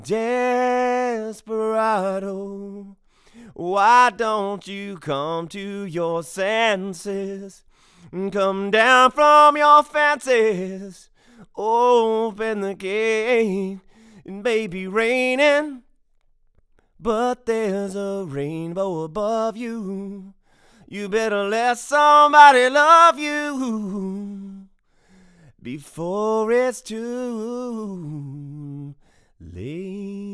Desperado, why don't you come to your senses? Come down from your fences. Open the gate. It may be raining, but there's a rainbow above you. You better let somebody love you before it's too late.